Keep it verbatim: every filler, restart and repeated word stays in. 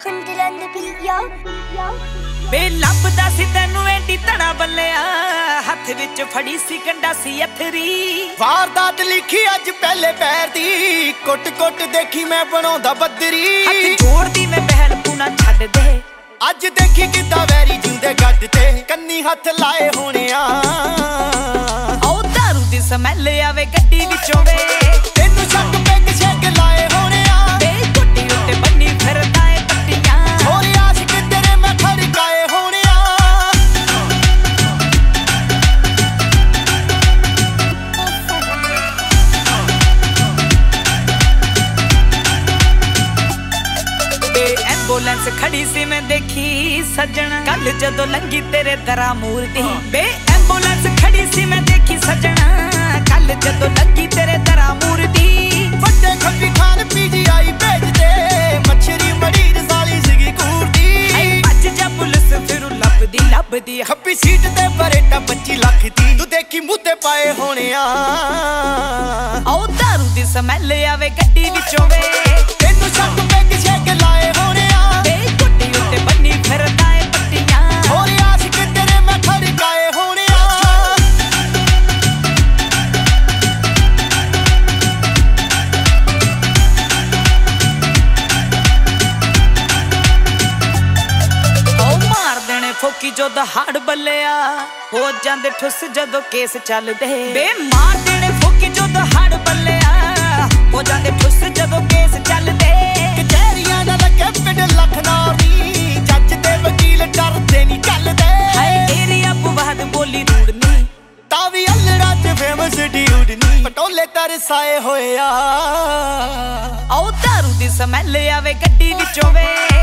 Kundiran the beat, yo, yo। ਬੇ ਲੱਭਦਾ ਸੀ ਤੈਨੂੰ ਐਂਡੀ ਧੜਾ ਬੱਲਿਆ, ਹੱਥ ਵਿੱਚ ਫੜੀ ਸੀ ਕੰਡਾ ਸੀ ਅਥਰੀ। ਵਾਰਦਾਤ ਲਿਖੀ ਅੱਜ ਪਹਿਲੇ ਪੈਰ ਦੀ, ਕੁੱਟ ਕੁੱਟ ਦੇਖੀ ਮੈਂ ਬਣਾਉਂਦਾ ਬੱਦਰੀ। ਹੱਥ ਜੋੜਦੀ ਮੈਂ ਬਹਿਲ ਪੂਣਾ ਛੱਡ ਦੇ, ਅੱਜ ਦੇਖੀ ਕਿੱਦਾਂ ਵੈਰੀ ਜਿਉਂਦੇ ਗੱਡ ਤੇ ਕੰਨੀ ਹੱਥ ਲਾਏ ਹੋਣਿਆ। ਉਹ ਦਾਰੂ ਦੀ ਸਮੈਲ ਆਵੇ ਗੱਡੀ ਵਿੱਚੋਂ ਵੇ, ਤੈਨੂੰ ਸ਼ੱਕ ਪੈਗ ਛੱਕ ਲਾਏ ਹੋਣਿਆ। ਬੇ ਕੁੱਟੀ ਉੱਤੇ ਬੰਨੀ ਫਿਰਦਾ ਏ ਪੱਟੀਆਂ, ਹੋਰ ਆਸ਼ਿਕ ਤੇਰੇ ਮੈਂ ਖੜਕਾਏ ਹੋਣਿਆ। ਬੇ ਐਂਬੂਲੈਂਸ ਖੜੀ ਸੀ ਮੈਂ ਦੇਖੀ ਸੱਜਣਾ, ਕੱਲ ਜਦੋਂ ਲੰਗੀ ਤੇਰੇ ਦਰਾਂ ਮੂਰ ਦੀ। ਬੇ ਐਂਬੂਲੈਂਸ ਖੜੀ ਸੀ ਮੈਂ ਦੇਖੀ ਸੱਜਣਾ, ਕੱਲ ਜਦੋਂ ਲੰਗੀ ਤੇਰੇ ਦਰਾਂ ਮੂਰ ਦੀ। ਵੱਡੇ ਖੱਬੀ ਖਾਨ ਪੀਜੀਆਈ ਭੇਜਦੇ, ਮੱਛਰੀ ਮੜੀ ਰਸਾਲੀ ਸੀਗੀ ਕੂਰਦੀ। ਆਈ ਭੱਜ ਜਾ ਪੁਲਿਸ ਫਿਰੂ ਲੱਭਦੀ ਲੱਭਦੀ, ਖੱਬੀ ਸੀਟ ਤੇ ਬਰੇਟਾ ਪੱਚੀ ਲੱਖ ਦੀ, ਤੂੰ ਦੇਖੀ ਮੂੰਹ ਪਾਏ ਹੋਣਿਆ। ਉਹ ਦਾਰੂ ਦੀ ਸਮੈਲ ਆਵੇ ਗੱਡੀ ਵਿੱਚੋਂ ਵੇ, ਤੈਨੂੰ ਸ਼ੱਕ ਪੈਗ ਛੱਕ ਲਾਏ ਹੋਣਿਆ। ਬੇ ਕੁੱਟੀ ਉੱਤੇ ਬੰਨੀ ਫਿਰਦਾ ਏ ਪੱਟੀਆਂ, ਹੋਰ ਆਸ਼ਿਕ ਤੇਰੇ ਮੈਂ ਖੜਕਾਏ ਹੋਣਿਆ। ਉਹ ਮਾਰ ਦੇਣੇ ਫੋਕੀ ਜੋ ਦਹਾੜ ਬੱਲਿਆ, ਹੋ ਜਾਂਦੇ ਠੁੱਸ ਜਦੋਂ ਕੇਸ ਚੱਲਦੇ। ਬੇ ਮਾਰ ਦੇਣੇ ਫੋਕੀ ਜੋ ਦਹਾੜ ਬੱਲਿਆ, ਹੋ ਜਾਂਦੇ ਠੁੱਸ ਜਦੋਂ ਕੇਸ ਚੱਲਦੇ। ਕਚਹਿਰੀਆਂ ਦਾ ਲੱਗੇ ਪਿੰਡ ਲਖਨੌਰ ਦੀ, ਜੱਜ ਤੇ ਵਕੀਲ ਡਰਦੇ ਨਹੀਂ ਚੱਲਦੇ। ਹਾਏ ਏਰੀਆ ਬਵਾਦ ਬੋਲੀ ਰੂੜਨੀ, ਤਾਂ ਵੀ ਅਲੜਾ ਚ ਫੇਮਸ ਡਿਊਡ ਨੀ, ਪਟੋਲੇ ਤਰਸਾਏ ਹੋਇਆ। ਉਹ ਦਾਰੂ ਦੀ ਸਮੈਲ ਆਵੇ ਗੱਡੀ ਵਿੱਚੋਂ ਵੇ,